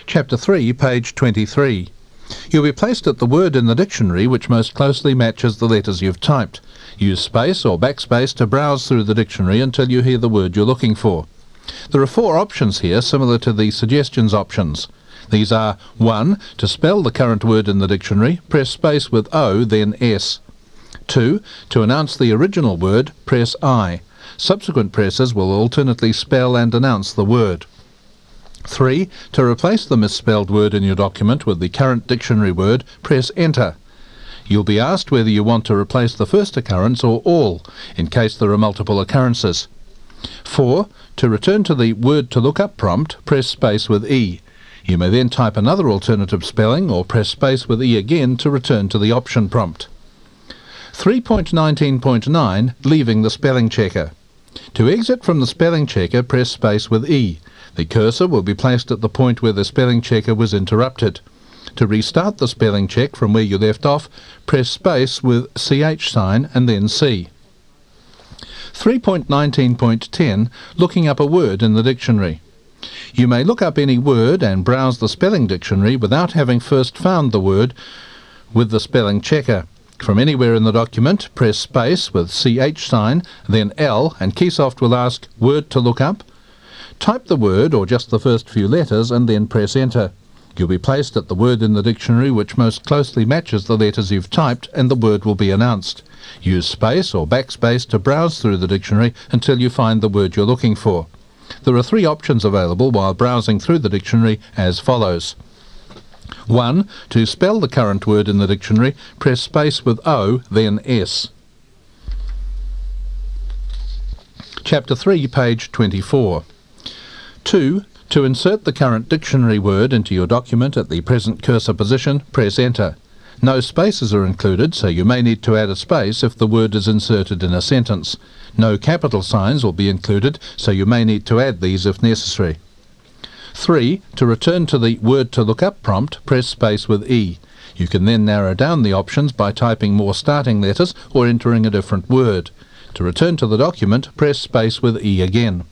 Chapter 3, page 23. You'll be placed at the word in the dictionary which most closely matches the letters you've typed. Use space or backspace to browse through the dictionary until you hear the word you're looking for. There are 4 options here, similar to the suggestions options. These are 1. To spell the current word in the dictionary, press space with O, then S. 2. To announce the original word, press I. Subsequent presses will alternately spell and announce the word. 3. To replace the misspelled word in your document with the current dictionary word, press Enter. You'll be asked whether you want to replace the first occurrence or all, in case there are multiple occurrences. 4. To return to the Word to Look Up prompt, press space with E. You may then type another alternative spelling or press space with E again to return to the option prompt. 3.19.9 Leaving the spelling checker. To exit from the spelling checker, press space with E. The cursor will be placed at the point where the spelling checker was interrupted. To restart the spelling check from where you left off, press space with CH sign and then C. 3.19.10 Looking up a word in the dictionary. You may look up any word and browse the spelling dictionary without having first found the word with the spelling checker. From anywhere in the document, press space with CH sign, then L, and Keysoft will ask Word to Look Up. Type the word or just the first few letters and then press Enter. You'll be placed at the word in the dictionary which most closely matches the letters you've typed, and the word will be announced. Use space or backspace to browse through the dictionary until you find the word you're looking for. There are 3 options available while browsing through the dictionary as follows. 1. To spell the current word in the dictionary, press space with O, then S. Chapter 3, page 24. 2. To insert the current dictionary word into your document at the present cursor position, press Enter. No spaces are included, so you may need to add a space if the word is inserted in a sentence. No capital signs will be included, so you may need to add these if necessary. 3. To return to the Word to Look Up prompt, press space with E. You can then narrow down the options by typing more starting letters or entering a different word. To return to the document, press space with E again.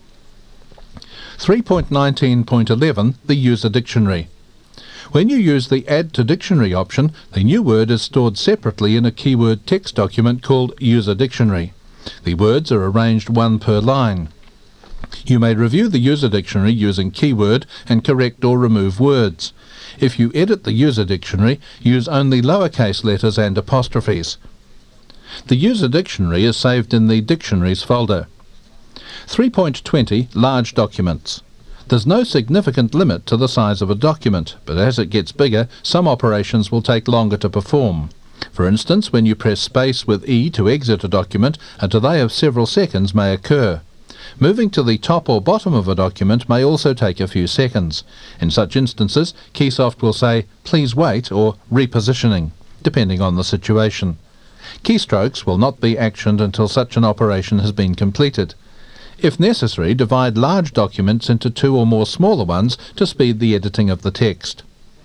3.19.11 The User Dictionary. When you use the Add to Dictionary option, the new word is stored separately in a keyword text document called User Dictionary. The words are arranged 1 per line. You may review the User Dictionary using keyword and correct or remove words. If you edit the User Dictionary, use only lowercase letters and apostrophes. The User Dictionary is saved in the Dictionaries folder. 3.20 Large Documents. There's no significant limit to the size of a document, but as it gets bigger, some operations will take longer to perform. For instance, when you press space with E to exit a document, a delay of several seconds may occur. Moving to the top or bottom of a document may also take a few seconds. In such instances, Keysoft will say, "Please wait," or "repositioning," depending on the situation. Keystrokes will not be actioned until such an operation has been completed. If necessary, divide large documents into 2 or more smaller ones to speed the editing of the text.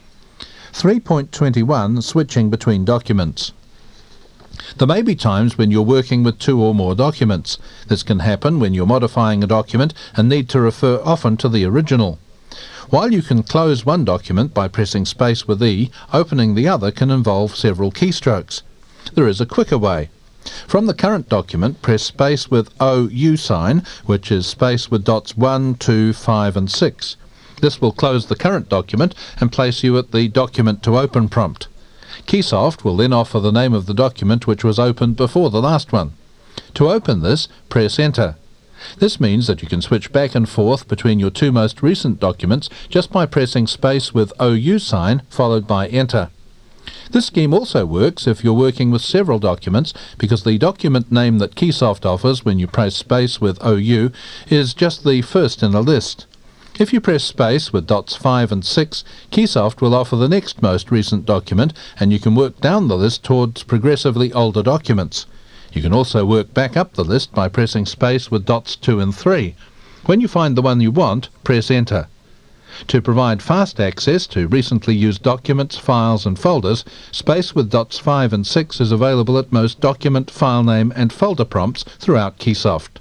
3.21 Switching between documents. There may be times when you're working with 2 or more documents. This can happen when you're modifying a document and need to refer often to the original. While you can close one document by pressing space with E, opening the other can involve several keystrokes. There is a quicker way. From the current document, press space with OU sign, which is space with dots 1, 2, 5 and 6. This will close the current document and place you at the Document to Open prompt. Keysoft will then offer the name of the document which was opened before the last one. To open this, press Enter. This means that you can switch back and forth between your 2 most recent documents just by pressing space with OU sign followed by Enter. This scheme also works if you're working with several documents, because the document name that Keysoft offers when you press space with OU is just the first in a list. If you press space with dots 5 and 6, Keysoft will offer the next most recent document, and you can work down the list towards progressively older documents. You can also work back up the list by pressing space with dots 2 and 3. When you find the one you want, press Enter. To provide fast access to recently used documents, files and folders, space with dots 5 and 6 is available at most document, file name and folder prompts throughout Keysoft.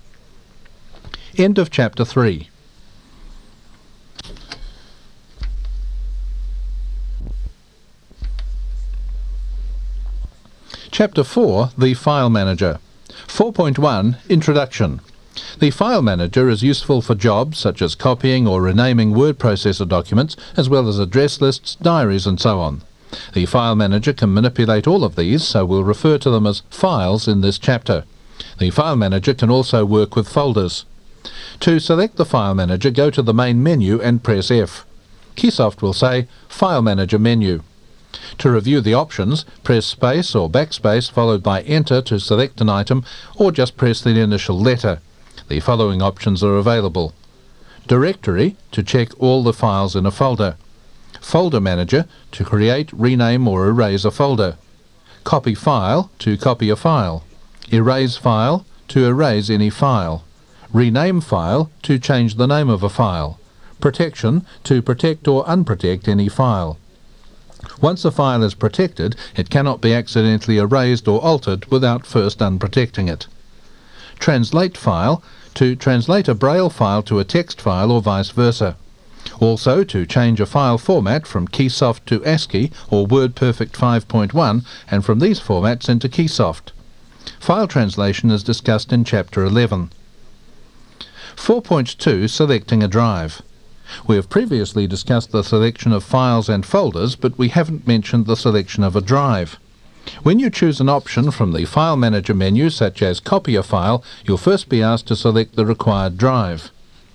End of Chapter 3. Chapter 4, the File Manager. 4.1, Introduction. The File Manager is useful for jobs such as copying or renaming word processor documents, as well as address lists, diaries and so on. The File Manager can manipulate all of these, so we'll refer to them as files in this chapter. The File Manager can also work with folders. To select the File Manager, go to the main menu and press F. Keysoft will say File Manager menu. To review the options, press space or backspace followed by Enter to select an item, or just press the initial letter. The following options are available. Directory, to check all the files in a folder. Folder Manager, to create, rename or erase a folder. Copy File, to copy a file. Erase File, to erase any file. Rename File, to change the name of a file. Protection, to protect or unprotect any file. Once a file is protected, it cannot be accidentally erased or altered without first unprotecting it. Translate File, to translate a Braille file to a text file or vice versa. Also to change a file format from Keysoft to ASCII or WordPerfect 5.1 and from these formats into Keysoft. File translation is discussed in Chapter 11. 4.2, Selecting a drive. We have previously discussed the selection of files and folders, but we haven't mentioned the selection of a drive. When you choose an option from the File Manager menu, such as Copy a File, you'll first be asked to select the required drive.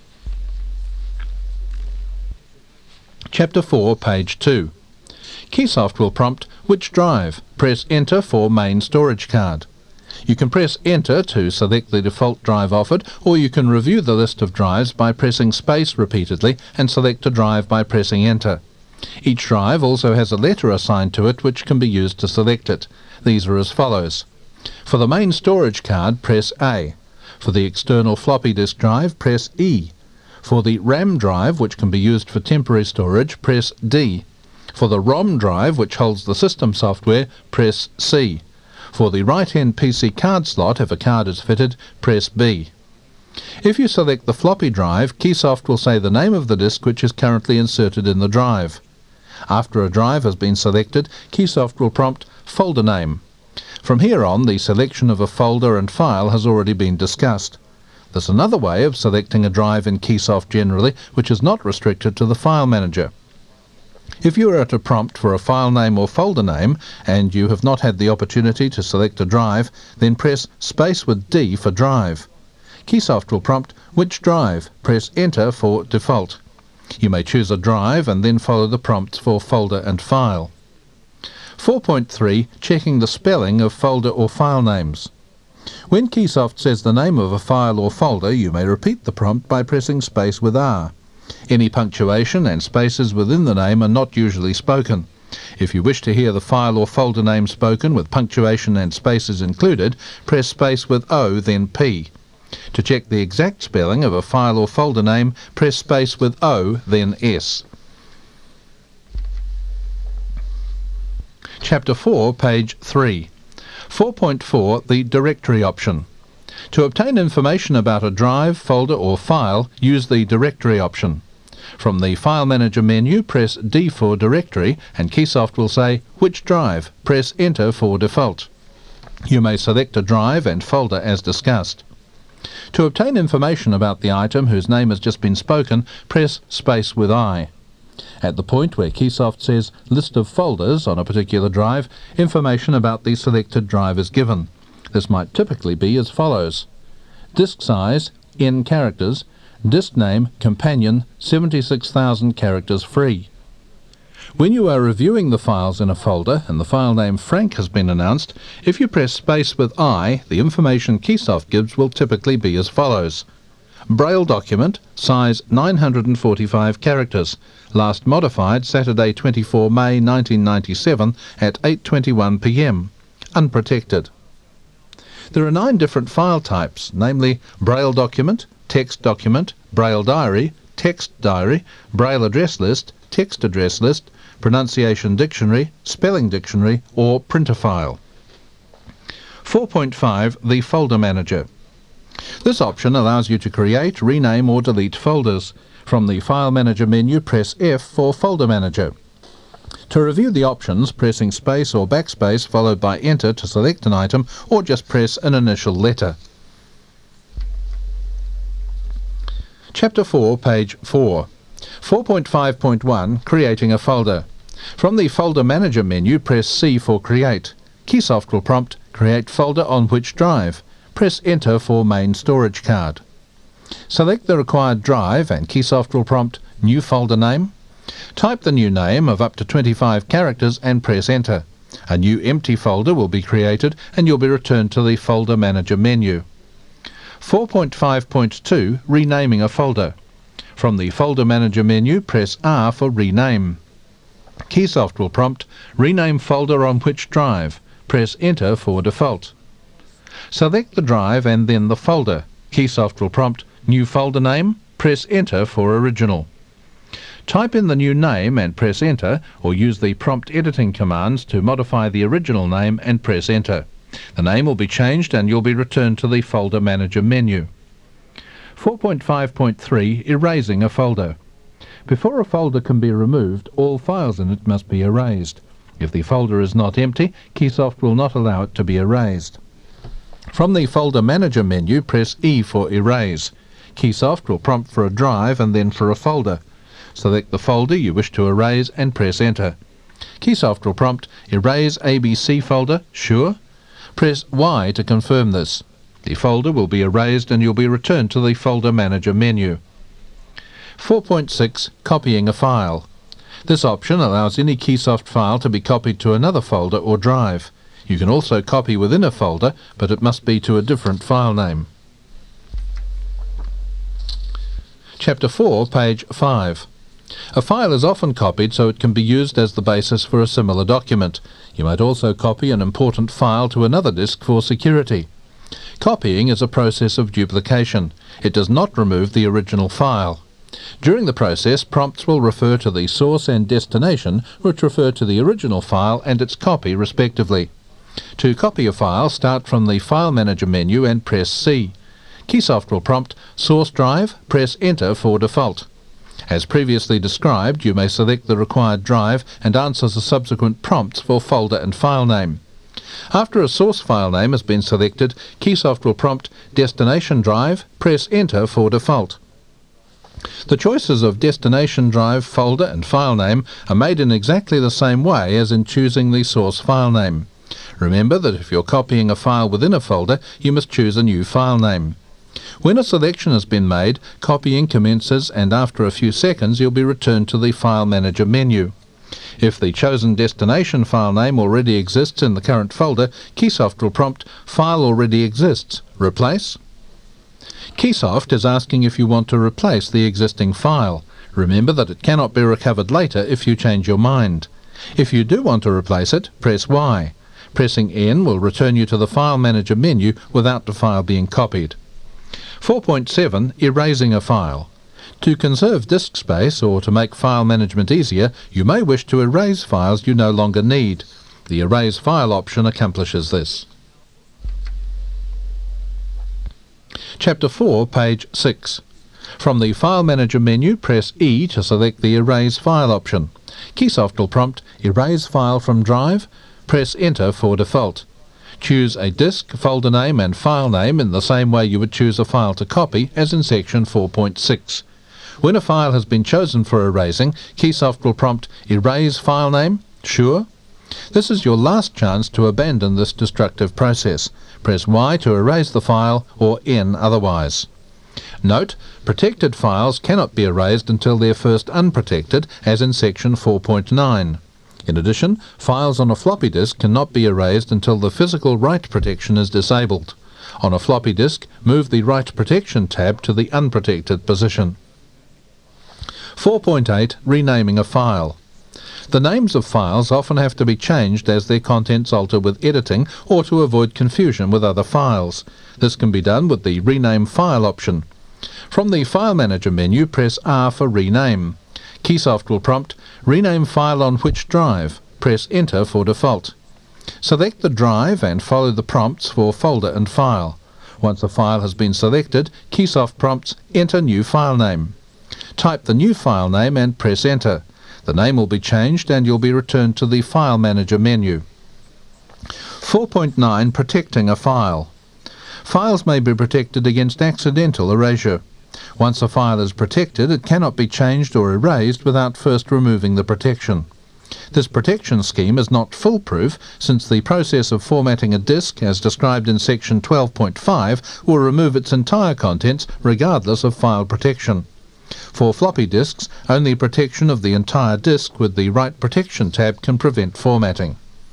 Chapter 4, page 2. Keysoft will prompt which drive. Press Enter for main storage card. You can press Enter to select the default drive offered, or you can review the list of drives by pressing space repeatedly and select a drive by pressing Enter. Each drive also has a letter assigned to it which can be used to select it. These are as follows. For the main storage card, press A. For the external floppy disk drive, press E. For the RAM drive, which can be used for temporary storage, press D. For the ROM drive, which holds the system software, press C. For the right-hand PC card slot, if a card is fitted, press B. If you select the floppy drive, Keysoft will say the name of the disk which is currently inserted in the drive. After a drive has been selected, Keysoft will prompt Folder Name. From here on, the selection of a folder and file has already been discussed. There's another way of selecting a drive in Keysoft generally, which is not restricted to the File Manager. If you are at a prompt for a file name or folder name, and you have not had the opportunity to select a drive, then press space with D for drive. Keysoft will prompt which drive. Press Enter for default. You may choose a drive and then follow the prompts for folder and file. 4.3, Checking the spelling of folder or file names. When Keysoft says the name of a file or folder, you may repeat the prompt by pressing space with R. Any punctuation and spaces within the name are not usually spoken. If you wish to hear the file or folder name spoken with punctuation and spaces included, press space with O, then P. To check the exact spelling of a file or folder name, press space with O, then S. Chapter 4, page 3. 4.4, the Directory option. To obtain information about a drive, folder or file, use the Directory option. From the File Manager menu, press D for Directory, and Keysoft will say which drive. Press Enter for default. You may select a drive and folder as discussed. To obtain information about the item whose name has just been spoken, press space with I. At the point where Keysoft says List of folders on a particular drive, information about the selected drive is given. This might typically be as follows. Disk size, N characters. Disk name, companion, 76,000 characters free. When you are reviewing the files in a folder and the file name Frank has been announced, if you press space with I, the information Keysoft gives will typically be as follows. Braille document, size 945 characters, last modified Saturday 24 May 1997 at 8:21 p.m. Unprotected. There are 9 different file types, namely Braille document, text document, Braille diary, text diary, Braille address list, text address list, pronunciation dictionary, spelling dictionary, or printer file. 4.5, the Folder Manager. This option allows you to create, rename or delete folders. From the File Manager menu, press F for Folder Manager. To review the options, pressing space or backspace followed by enter to select an item, or just press an initial letter. Chapter 4, page 4. 4.5.1 Creating a folder. From the Folder Manager menu, press C for Create. Keysoft will prompt Create folder on which drive. Press Enter for main storage card. Select the required drive and Keysoft will prompt New folder name. Type the new name of up to 25 characters and press Enter. A new empty folder will be created and you'll be returned to the Folder Manager menu. 4.5.2 Renaming a folder. From the Folder Manager menu, press R for Rename. Keysoft will prompt Rename folder on which drive. Press Enter for default. Select the drive and then the folder. Keysoft will prompt New folder name. Press Enter for original. Type in the new name and press Enter, or use the prompt editing commands to modify the original name and press Enter. The name will be changed and you'll be returned to the Folder Manager menu. 4.5.3 Erasing a folder. Before a folder can be removed, all files in it must be erased. If the folder is not empty, Keysoft will not allow it to be erased. From the Folder Manager menu, press E for Erase. Keysoft will prompt for a drive and then for a folder. Select the folder you wish to erase and press Enter. Keysoft will prompt Erase ABC folder, sure? Press Y to confirm this. The folder will be erased and you'll be returned to the Folder Manager menu. 4.6 Copying a file. This option allows any Keysoft file to be copied to another folder or drive. You can also copy within a folder, but it must be to a different file name. Chapter 4, page 5. A file is often copied so it can be used as the basis for a similar document. You might also copy an important file to another disk for security. Copying is a process of duplication. It does not remove the original file. During the process, prompts will refer to the source and destination, which refer to the original file and its copy respectively. To copy a file, start from the File Manager menu and press C. Keysoft will prompt Source Drive, press Enter for default. As previously described, you may select the required drive and answer the subsequent prompts for folder and file name. After a source file name has been selected, Keysoft will prompt Destination Drive, press Enter for default. The choices of destination drive, folder and file name are made in exactly the same way as in choosing the source file name. Remember that if you're copying a file within a folder, you must choose a new file name. When a selection has been made, copying commences and after a few seconds you'll be returned to the File Manager menu. If the chosen destination file name already exists in the current folder, Keysoft will prompt File already exists. Replace. Keysoft is asking if you want to replace the existing file. Remember that it cannot be recovered later if you change your mind. If you do want to replace it, press Y. Pressing N will return you to the File Manager menu without the file being copied. 4.7 Erasing a file. To conserve disk space or to make file management easier, you may wish to erase files you no longer need. The Erase File option accomplishes this. Chapter 4, page 6. From the File Manager menu, press E to select the Erase File option. Keysoft will prompt Erase File from Drive. Press Enter for default. Choose a disk, folder name and file name in the same way you would choose a file to copy as in section 4.6. When a file has been chosen for erasing, Keysoft will prompt Erase File Name, sure? This is your last chance to abandon this destructive process. Press Y to erase the file or N otherwise. Note, protected files cannot be erased until they are first unprotected, as in section 4.9. In addition, files on a floppy disk cannot be erased until the physical write protection is disabled. On a floppy disk, move the Write Protection tab to the unprotected position. 4.8 Renaming a file. The names of files often have to be changed as their contents alter with editing or to avoid confusion with other files. This can be done with the Rename File option. From the File Manager menu, press R for Rename. Keysoft will prompt Rename File on which drive. Press Enter for default. Select the drive and follow the prompts for folder and file. Once a file has been selected, Keysoft prompts Enter New File Name. Type the new file name and press Enter. The name will be changed and you'll be returned to the File Manager menu. 4.9 Protecting a file. Files may be protected against accidental erasure. Once a file is protected, it cannot be changed or erased without first removing the protection. This protection scheme is not foolproof, since the process of formatting a disk, as described in section 12.5, will remove its entire contents regardless of file protection. For floppy disks, only protection of the entire disk with the Write Protection tab can prevent formatting.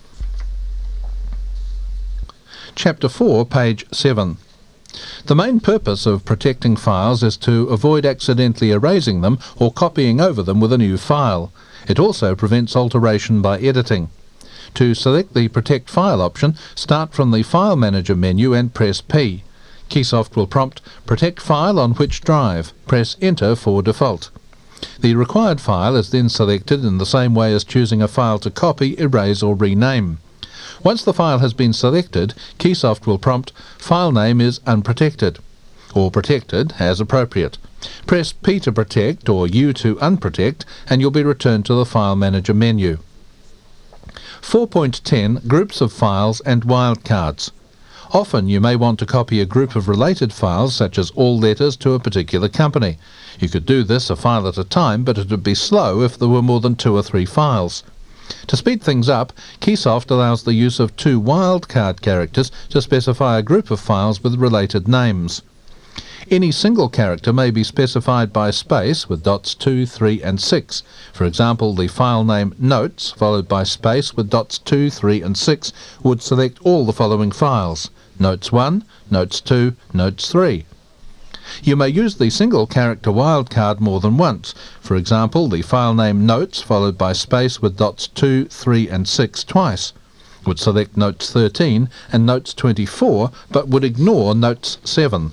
Chapter 4, page 7. The main purpose of protecting files is to avoid accidentally erasing them or copying over them with a new file. It also prevents alteration by editing. To select the Protect File option, start from the File Manager menu and press P. Keysoft will prompt Protect File on which drive. Press Enter for default. The required file is then selected in the same way as choosing a file to copy, erase or rename. Once the file has been selected, Keysoft will prompt File name is unprotected, or protected as appropriate. Press P to protect or U to unprotect and you'll be returned to the File Manager menu. 4.10 Groups of files and wildcards. Often you may want to copy a group of related files, such as all letters, to a particular company. You could do this a file at a time, but it would be slow if there were more than 2 or 3 files. To speed things up, Keysoft allows the use of 2 wildcard characters to specify a group of files with related names. Any single character may be specified by space with dots 2, 3 and 6. For example, the file name Notes followed by space with dots 2, 3 and 6 would select all the following files: Notes 1, Notes 2, Notes 3. You may use the single character wildcard more than once. For example, the file name Notes followed by space with dots 2, 3 and 6 twice would select Notes 13 and Notes 24, but would ignore Notes 7.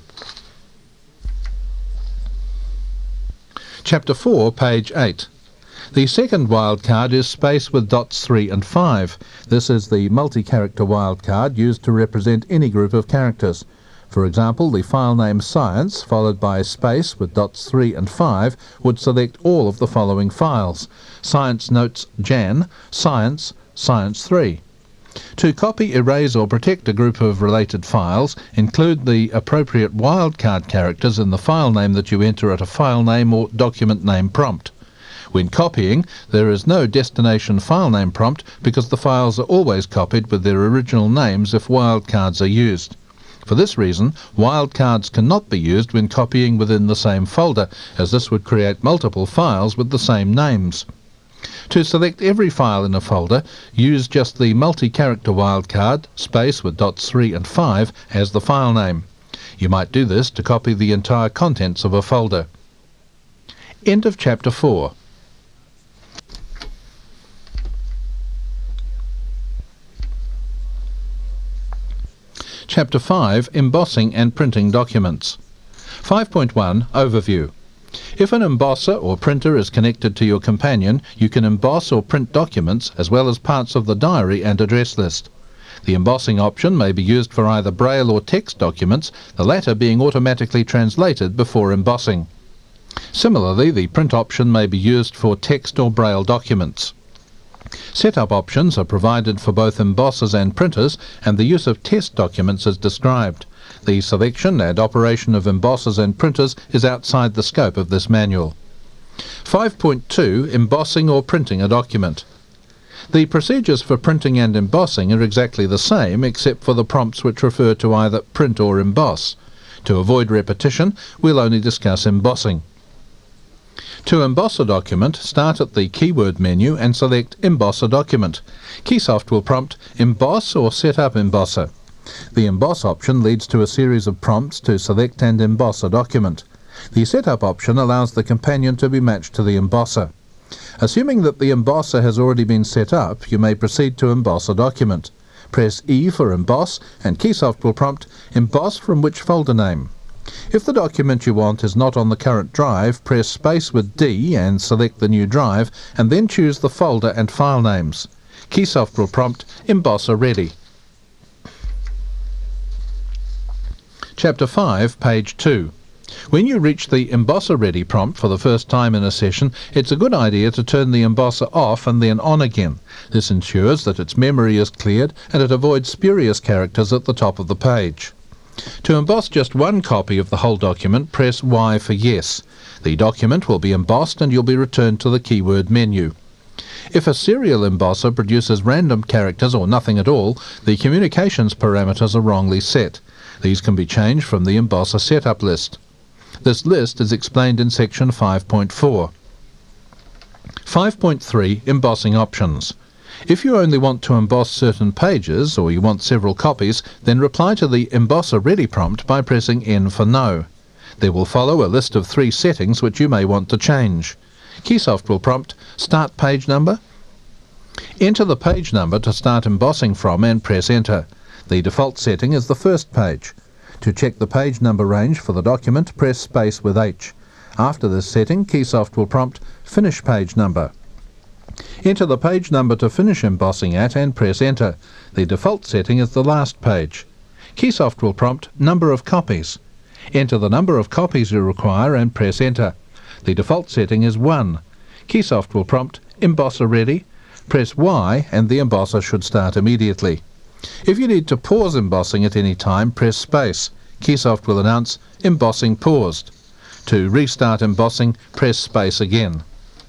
Chapter 4, page 8. The second wildcard is space with dots 3 and 5. This is the multi-character wildcard used to represent any group of characters. For example, the file name Science followed by space with dots 3 and 5 would select all of the following files: Science Notes Jan, Science, Science 3. To copy, erase or protect a group of related files, include the appropriate wildcard characters in the file name that you enter at a file name or document name prompt. When copying, there is no destination file name prompt because the files are always copied with their original names if wildcards are used. For this reason, wildcards cannot be used when copying within the same folder, as this would create multiple files with the same names. To select every file in a folder, use just the multi-character wildcard, space with dots 3 and 5, as the file name. You might do this to copy the entire contents of a folder. End of Chapter 4. Chapter 5, Embossing and Printing Documents. 5.1 Overview. If an embosser or printer is connected to your companion, you can emboss or print documents as well as parts of the diary and address list. The embossing option may be used for either braille or text documents, the latter being automatically translated before embossing. Similarly, the print option may be used for text or braille documents. Setup options are provided for both embossers and printers, and the use of test documents is described. The selection and operation of embossers and printers is outside the scope of this manual. 5.2 Embossing or printing a document. The procedures for printing and embossing are exactly the same, except for the prompts which refer to either print or emboss. To avoid repetition, we'll only discuss embossing. To emboss a document, start at the keyword menu and select Emboss a Document. Keysoft will prompt Emboss or Set up Embosser. The Emboss option leads to a series of prompts to select and emboss a document. The Setup option allows the companion to be matched to the embosser. Assuming that the embosser has already been set up, you may proceed to emboss a document. Press E for Emboss, and Keysoft will prompt Emboss from which folder name. If the document you want is not on the current drive, press space with D and select the new drive, and then choose the folder and file names. Keysoft will prompt Embosser Ready. Chapter 5, page 2. When you reach the Embosser Ready prompt for the first time in a session, it's a good idea to turn the embosser off and then on again. This ensures that its memory is cleared and it avoids spurious characters at the top of the page. To emboss just one copy of the whole document, press Y for yes. The document will be embossed and you'll be returned to the keyword menu. If a serial embosser produces random characters or nothing at all, the communications parameters are wrongly set. These can be changed from the embosser setup list. This list is explained in section 5.4. 5.3 Embossing Options. If you only want to emboss certain pages, or you want several copies, then reply to the Embosser Ready prompt by pressing N for No. There will follow a list of 3 settings which you may want to change. Keysoft will prompt Start Page Number. Enter the page number to start embossing from and press Enter. The default setting is the first page. To check the page number range for the document, press space with H. After this setting, Keysoft will prompt Finish Page Number. Enter the page number to finish embossing at and press Enter. The default setting is the last page. Keysoft will prompt Number of Copies. Enter the number of copies you require and press Enter. The default setting is 1. Keysoft will prompt Embosser Ready. Press Y and the embosser should start immediately. If you need to pause embossing at any time, press space. Keysoft will announce Embossing Paused. To restart embossing, press space again.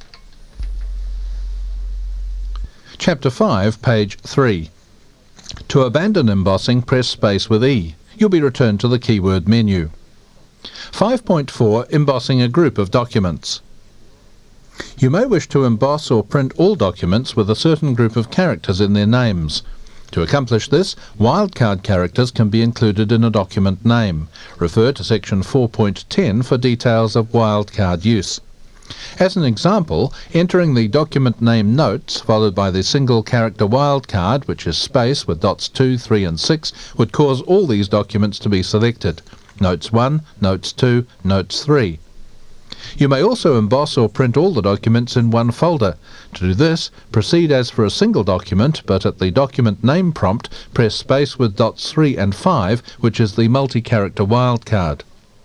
Chapter 5, page 3. To abandon embossing, press space with E. You'll be returned to the keyword menu. 5.4 Embossing a group of documents. You may wish to emboss or print all documents with a certain group of characters in their names. To accomplish this, wildcard characters can be included in a document name. Refer to section 4.10 for details of wildcard use. As an example, entering the document name Notes followed by the single character wildcard, which is space with dots 2, 3 and 6, would cause all these documents to be selected. Notes 1, Notes 2, Notes 3. You may also emboss or print all the documents in one folder. To do this, proceed as for a single document, but at the document name prompt, press space with dots 3 and 5, which is the multi-character wildcard.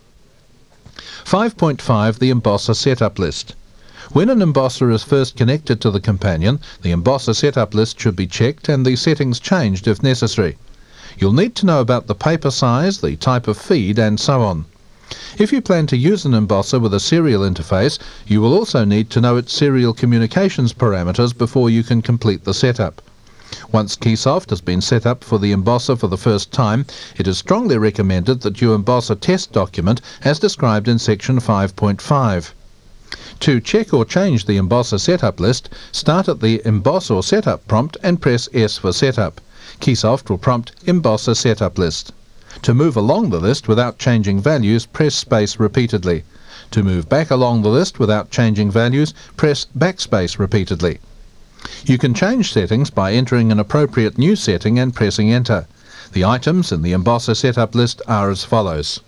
5.5 The Embosser Setup List. When an embosser is first connected to the companion, the embosser setup list should be checked and the settings changed if necessary. You'll need to know about the paper size, the type of feed, and so on. If you plan to use an embosser with a serial interface, you will also need to know its serial communications parameters before you can complete the setup. Once Keysoft has been set up for the embosser for the first time, it is strongly recommended that you emboss a test document as described in section 5.5. To check or change the embosser setup list, start at the Emboss or Setup prompt and press S for Setup. Keysoft will prompt Embosser Setup List. To move along the list without changing values, press space repeatedly. To move back along the list without changing values, press backspace repeatedly. You can change settings by entering an appropriate new setting and pressing Enter. The items in the Embosser Setup list are as follows.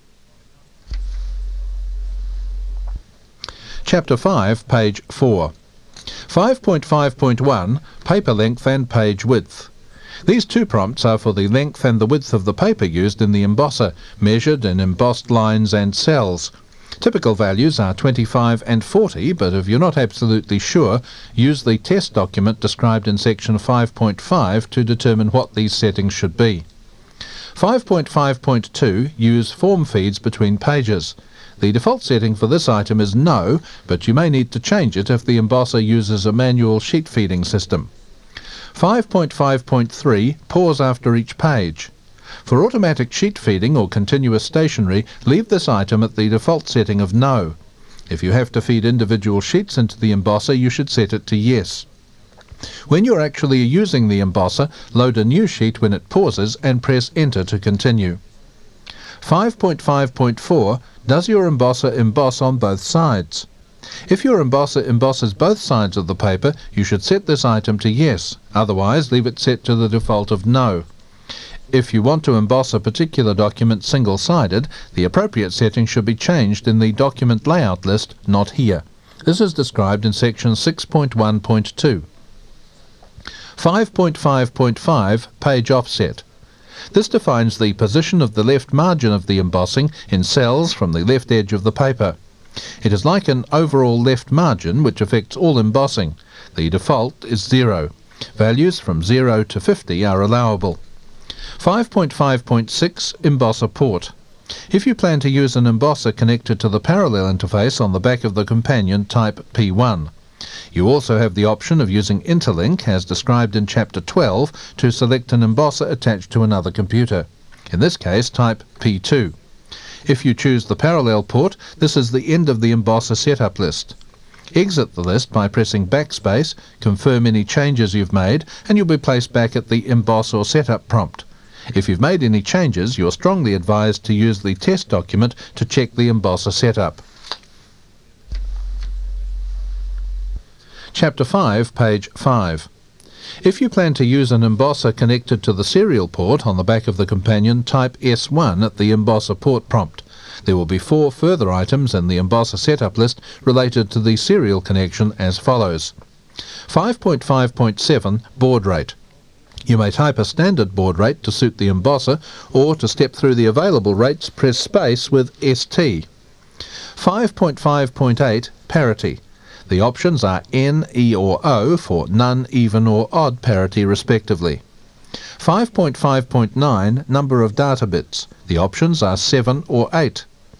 Chapter 5, page 4. 5.5.1 Paper Length and Page Width. These two prompts are for the length and the width of the paper used in the embosser, measured in embossed lines and cells. Typical values are 25 and 40, but if you're not absolutely sure, use the test document described in section 5.5 to determine what these settings should be. 5.5.2 Use form feeds between pages. The default setting for this item is No, but you may need to change it if the embosser uses a manual sheet feeding system. 5.5.3 Pause after each page. For automatic sheet feeding or continuous stationery, leave this item at the default setting of No. If you have to feed individual sheets into the embosser, you should set it to Yes. When you're actually using the embosser, load a new sheet when it pauses and press Enter to continue. 5.5.4 Does your embosser emboss on both sides? If your embosser embosses both sides of the paper, you should set this item to Yes, otherwise leave it set to the default of No. If you want to emboss a particular document single-sided, the appropriate setting should be changed in the document layout list, not here. This is described in section 6.1.2. 5.5.5 Page Offset. This defines the position of the left margin of the embossing in cells from the left edge of the paper. It is like an overall left margin which affects all embossing. The default is 0. Values from 0 to 50 are allowable. 5.5.6 Embosser Port. If you plan to use an embosser connected to the parallel interface on the back of the companion, type P1. You also have the option of using Interlink, as described in Chapter 12, to select an embosser attached to another computer. In this case, type P2. If you choose the parallel port, this is the end of the embosser setup list. Exit the list by pressing backspace, confirm any changes you've made, and you'll be placed back at the Emboss or Setup prompt. If you've made any changes, you're strongly advised to use the test document to check the embosser setup. Chapter 5, page 5. If you plan to use an embosser connected to the serial port on the back of the companion, type S1 at the embosser port prompt. There will be 4 further items in the embosser setup list related to the serial connection as follows. 5.5.7 Baud rate. You may type a standard baud rate to suit the embosser, or to step through the available rates, press space with ST. 5.5.8 Parity. The options are N, E or O for none, even or odd parity respectively. 5.5.9 Number of data bits. The options are 7 or 8.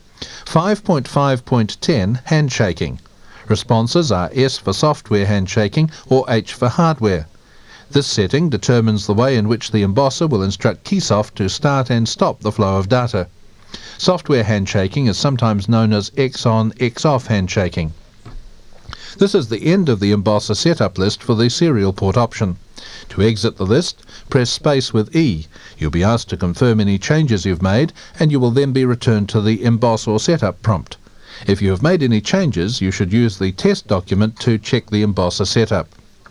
5.5.10 Handshaking. Responses are S for software handshaking or H for hardware. This setting determines the way in which the embosser will instruct Keysoft to start and stop the flow of data. Software handshaking is sometimes known as X-on, X-off handshaking. This is the end of the embosser setup list for the serial port option. To exit the list, press space with E. You'll be asked to confirm any changes you've made, and you will then be returned to the Emboss or Setup prompt. If you have made any changes, you should use the test document to check the embosser setup.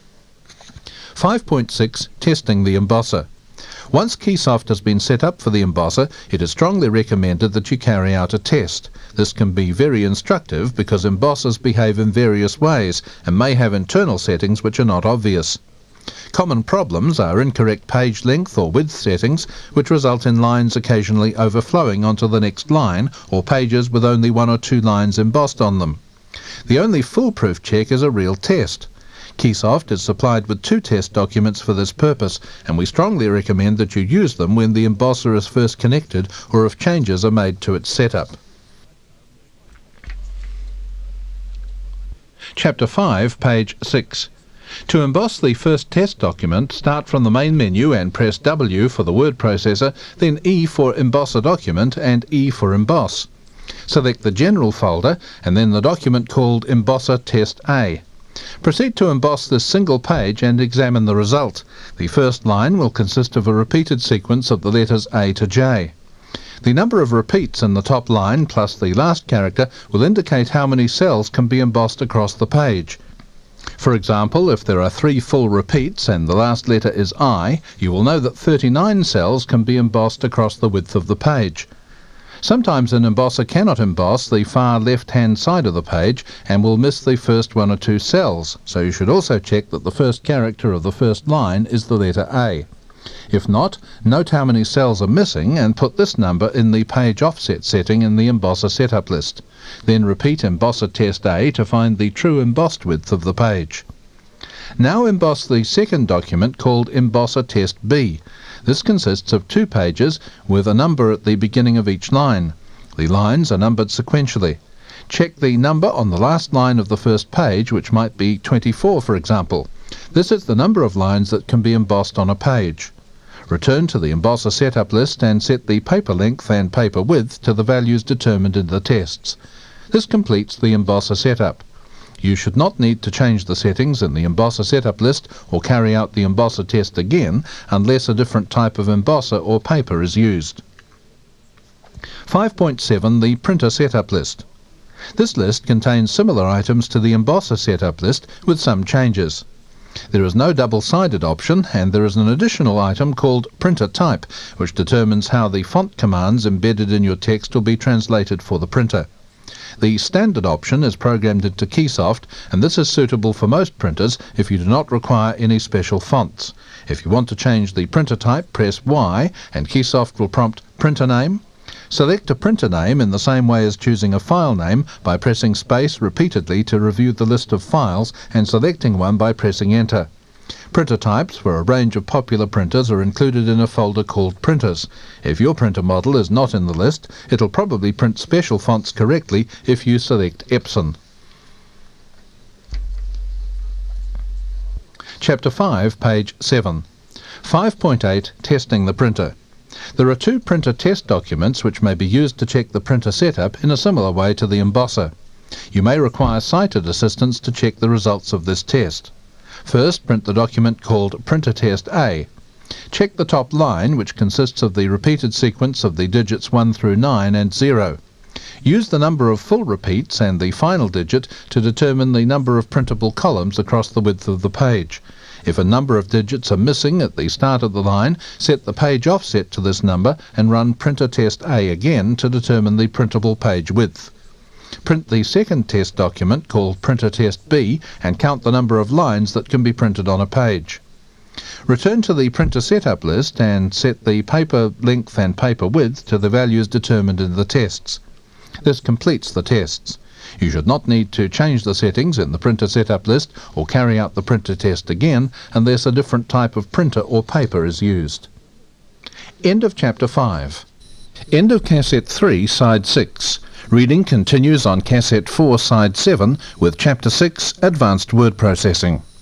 5.6 Testing the embosser. Once Keysoft has been set up for the embosser, it is strongly recommended that you carry out a test. This can be very instructive because embossers behave in various ways and may have internal settings which are not obvious. Common problems are incorrect page length or width settings, which result in lines occasionally overflowing onto the next line, or pages with only 1 or 2 lines embossed on them. The only foolproof check is a real test. Keysoft is supplied with 2 test documents for this purpose, and we strongly recommend that you use them when the embosser is first connected or if changes are made to its setup. Chapter 5, page 6. To emboss the first test document, start from the main menu and press W for the word processor, then E for Embosser Document and E for Emboss. Select the General folder and then the document called Embosser Test A. Proceed to emboss this single page and examine the result. The first line will consist of a repeated sequence of the letters A to J. The number of repeats in the top line plus the last character will indicate how many cells can be embossed across the page. For example, if there are 3 full repeats and the last letter is I, you will know that 39 cells can be embossed across the width of the page. Sometimes an embosser cannot emboss the far left-hand side of the page and will miss the first 1 or 2 cells, so you should also check that the first character of the first line is the letter A. If not, note how many cells are missing and put this number in the page offset setting in the embosser setup list. Then repeat Embosser Test A to find the true embossed width of the page. Now emboss the second document called Embosser Test B. This consists of 2 pages with a number at the beginning of each line. The lines are numbered sequentially. Check the number on the last line of the first page, which might be 24 for example. This is the number of lines that can be embossed on a page. Return to the Embosser Setup list and set the paper length and paper width to the values determined in the tests. This completes the Embosser setup. You should not need to change the settings in the Embosser Setup list or carry out the Embosser test again unless a different type of embosser or paper is used. 5.7 The Printer Setup List. This list contains similar items to the Embosser Setup list with some changes. There is no double-sided option, and there is an additional item called Printer Type, which determines how the font commands embedded in your text will be translated for the printer. The standard option is programmed into Keysoft, and this is suitable for most printers if you do not require any special fonts. If you want to change the printer type, press Y, and Keysoft will prompt Printer Name. Select a printer name in the same way as choosing a file name by pressing space repeatedly to review the list of files and selecting one by pressing Enter. Printer types for a range of popular printers are included in a folder called Printers. If your printer model is not in the list, it'll probably print special fonts correctly if you select Epson. Chapter 5, page 7. 5.8 Testing the Printer. There are two printer test documents which may be used to check the printer setup in a similar way to the embosser. You may require sighted assistance to check the results of this test. First, print the document called Printer Test A. Check the top line, which consists of the repeated sequence of the digits 1 through 9 and 0. Use the number of full repeats and the final digit to determine the number of printable columns across the width of the page. If a number of digits are missing at the start of the line, set the page offset to this number and run Printer Test A again to determine the printable page width. Print the second test document, called Printer Test B, and count the number of lines that can be printed on a page. Return to the printer setup list and set the paper length and paper width to the values determined in the tests. This completes the tests. You should not need to change the settings in the printer setup list or carry out the printer test again unless a different type of printer or paper is used. End of Chapter 5. End of Cassette 3, Side 6. Reading continues on Cassette 4, Side 7 with Chapter 6, Advanced Word Processing.